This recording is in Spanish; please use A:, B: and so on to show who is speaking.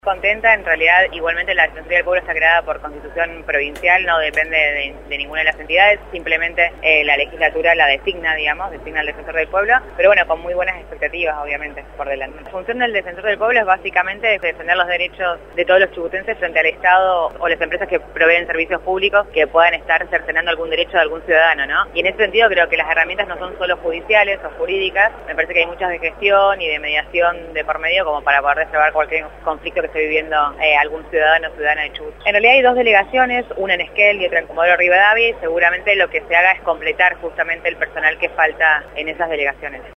A: Contenta, en realidad igualmente la Defensoría del Pueblo está creada por constitución provincial, no depende de ninguna de las entidades, simplemente la legislatura la designa, designa al Defensor del Pueblo, pero bueno, con muy buenas expectativas obviamente por delante. La función del Defensor del Pueblo es básicamente defender los derechos de todos los chubutenses frente al Estado o las empresas que proveen servicios públicos que puedan estar cercenando algún derecho de algún ciudadano, ¿no? Y en ese sentido creo que las herramientas no son solo judiciales o jurídicas, me parece que hay muchas de gestión y de mediación de por medio como para poder destrabar cualquier conflicto que esté viviendo algún ciudadano o ciudadana de Chubut. En realidad hay dos delegaciones, una en Esquel y otra en Comodoro Rivadavia, y seguramente lo que se haga es completar justamente el personal que falta en esas delegaciones.